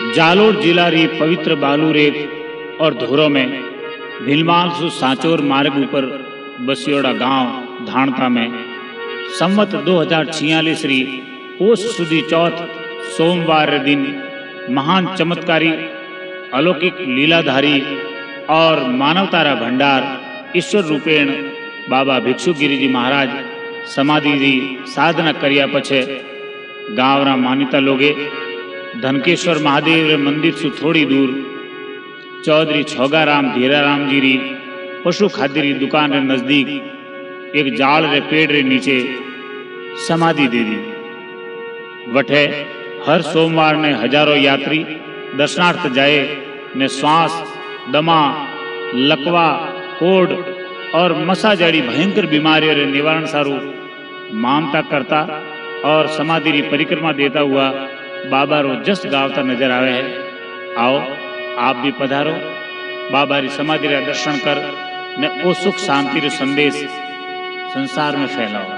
जालोर जिला री पवित्र बालूरेत और धोरो में भीलमाल सु सांचोर मार्ग ऊपर बसियोड़ा गांव धाणता में संवत 2046 री पोष सुदी चौथ सोमवार दिन महान चमत्कारी अलौकिक लीलाधारी और मानवतारा भंडार ईश्वर रूपेण बाबा भिक्षुगिरी जी महाराज समाधि री साधना करिया पछे गांवरा मान्यता लोगे धनकेश्वर महादेव रे मंदिर सु थोड़ी दूर चौधरी छोगाराम धीराराम जी री पशु खाद्य री दुकान रे नजदीक एक जाल रे पेड़ रे नीचे समाधि दे दी। वठे हर सोमवार ने हजारों यात्री दर्शनार्थ जाए ने श्वास दमा लकवा कोड और मसा जड़ी भयंकर बीमारियों रे निवारण सारू मानता करता और समाधि री परिक्रमा देता हुआ बाबा रो जस गावता नजर आवे है। आओ आप भी पधारो, बाबा री समाधि रा दर्शन कर ने ओ सुख शांति रो संदेश संसार में फैलाओ।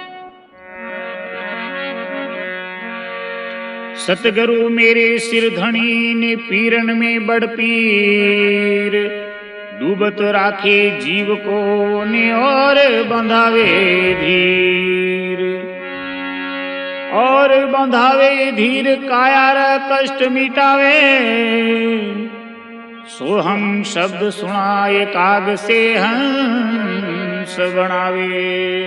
सतगुरु मेरे सिर धनी ने पीरन में बड़ पीर डूबत राखे जीव को ने और बंधावे धीर और बंधावे धीर कायार कष्ट मिटावे सो हम शब्द सुनाए काग से हंस बनावे।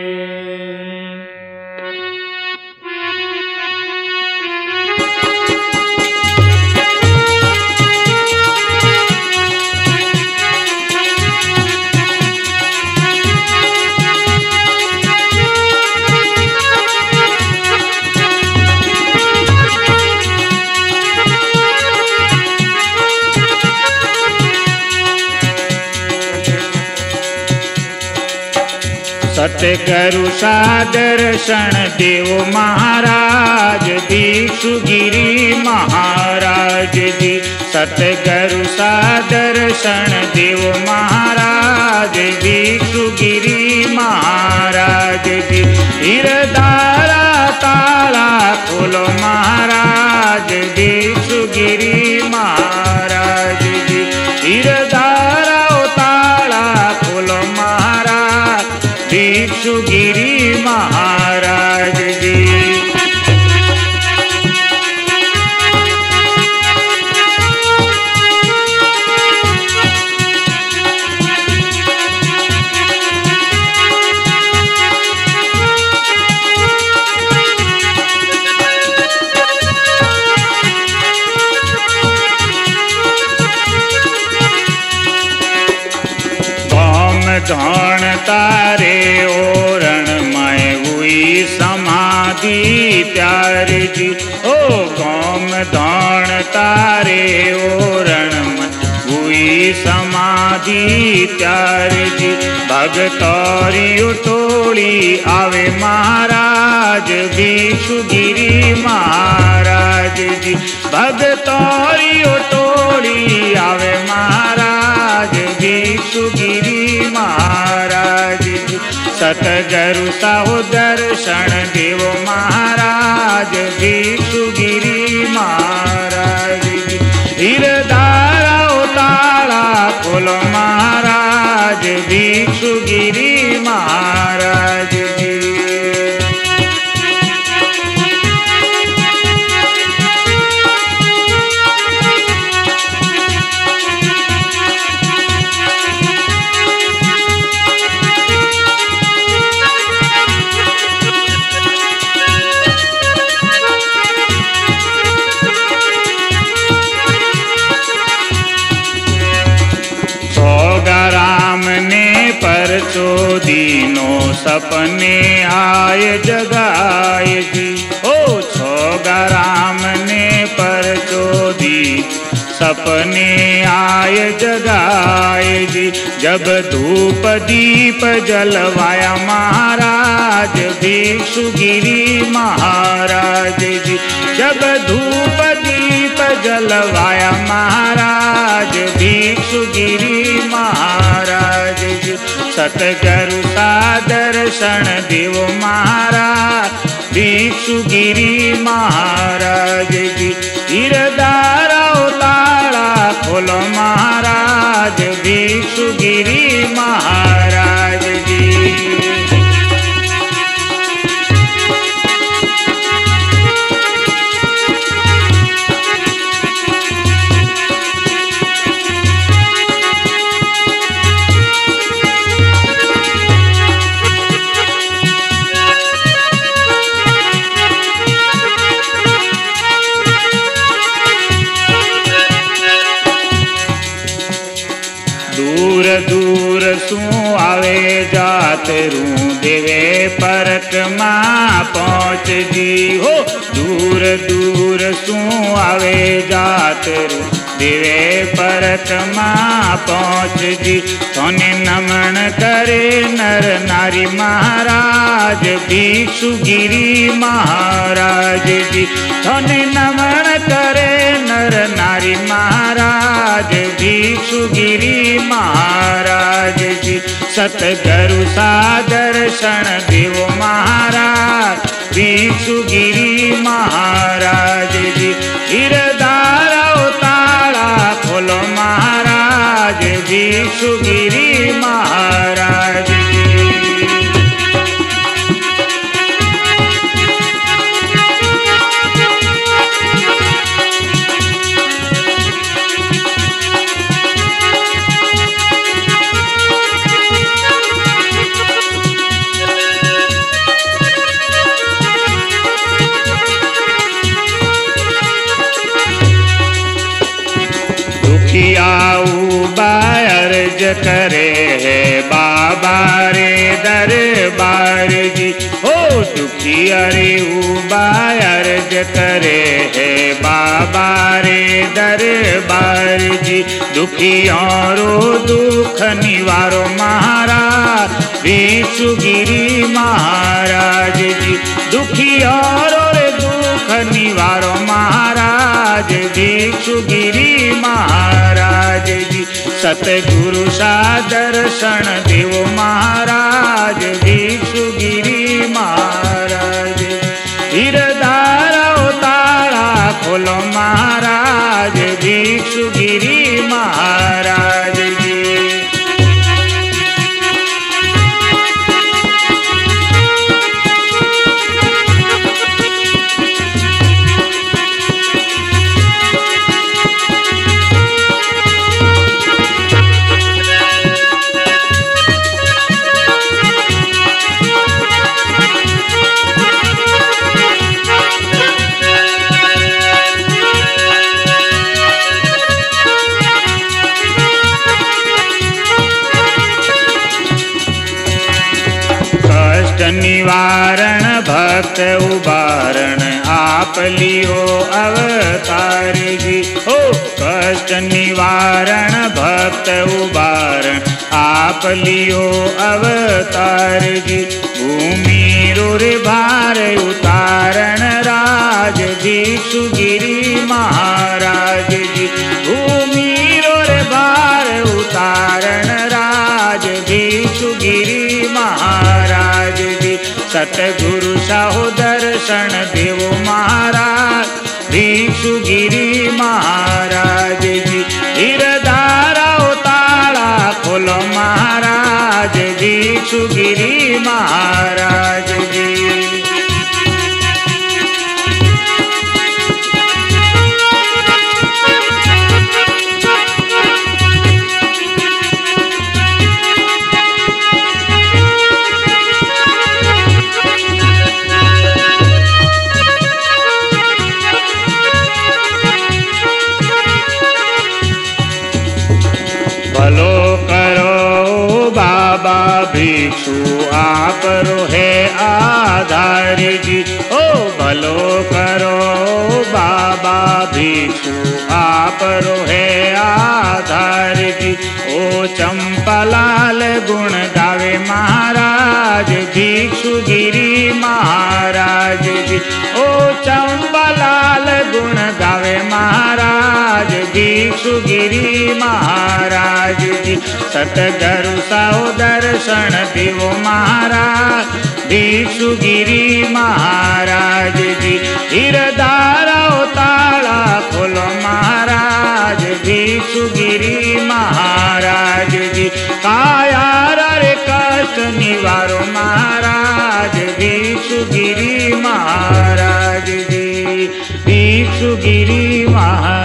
सतगुरु सा दर्शन देव महाराज भिक्षुगिरी महाराज जी। सतगुरु सा दर्शन देव महाराज भिक्षुगिरी महाराज जी। हिरदारा ताला खोलो महाराज भिक्षुगिरी महाराज जी। हिरदारा ताला खोलो महाराज भिक्षुगिरी महाराज जी। धन तारे ओरण में हुई समाधि प्यार जी। ओ कौम धन तारे ओरण में हुई समाधि प्यार जी। भगतौरी टोली आवे महाराज भिक्षुगिरी महाराज जी। भगतौरी टोली आवे महाराज भिक्षुगिरी महाराज जी। सतगुरु साहु दर्शन देव महाराज भिक्षुगिरी महाराज जी। हिरदारा ताला खोलो महाराज भिक्षुगिरी महाराज जी। राम ने परचो दीनो सपने आए जगाए जी। ओ छोगा राम ने परचो दी सपने आए जगाए जी। जब धूप दीप जलवाया महाराज भिक्षुगिरी महाराज जी। जब धूप दीप जलवाया महाराज भिक्षुगिरी महाराज जी। सतगुरु सा दर्शन देव महाराज भिक्षुगिरी महाराज जी। हिरदारा खोलो महाराज भिक्षुगिरी महाराज जी। दूर दूर सू आवे जात रू देवे परक मां पहुँच जी हो। दूर दूर सू आवे जात रू देवे परक मां पहुँच जी। सोने नमन करे नर नारी महाराज भिक्षुगिरी महाराज जी। सोने नमन करे नर नारी महाराज भिक्षुगिरी महाराज जी। सतगुरु सा दर्शन देवो महाराज भिक्षुगिरी महाराज जी। गिरधारा ताला खोलो महाराज भिक्षुगिरी महाराज जी। अर्ज करे है बाबा रे दरबार जी हो। दुखिया रे उबा अर्ज करे है बाबा रे दरबार जी। दुखियों रो दुख निवारो महाराज भिक्षुगिरी महाराज जी। दुखियों रो दुख निवारो महाराज भिक्षुगिरी महाराज जी। सतगुरु सा दर्शन देवो महाराज भिक्षुगिरी महाराज। गिरधारा ताला खोलो महाराज भिक्षुगिरी महाराज जी। निवारण भक्त उबारण आप लियो अवतार जी हो। कष्ट निवारण भक्त उबारण आप लियो अवतार जी। भूमि रुर भार उतारण राज भिक्षुगिरी महाराज जी। भूमि रुर भार उतारण राज भिक्षुगिरी महाराज जी। सतगुरु साहो दर्शन देवो महाराज भिक्षुगिरी महाराज जी। गिरधारा ताला खोलो महाराज भिक्षुगिरी महाराज जी। भलो करो बाबा भिक्षु आप रो है आधार जी ओ। भलो करो बाबा भिक्षु आप रो है आधार जी। ओ चंपालाल गुण गावे महाराज भिक्षुगिरी महाराज जी। ओ चंपालाल गुण गावे महाराज भिक्षुगिरी महाराज जी। सतगुरु साहो दर्शन देवो महाराज भिक्षुगिरी महाराज जी। गिरधारा ताला खोलो महाराज भिक्षुगिरी भिक्षुगिरी महाराज जी, काया रे कष्ट निवारो महाराज, भिक्षुगिरी महाराज जी, भिक्षुगिरी महाराज।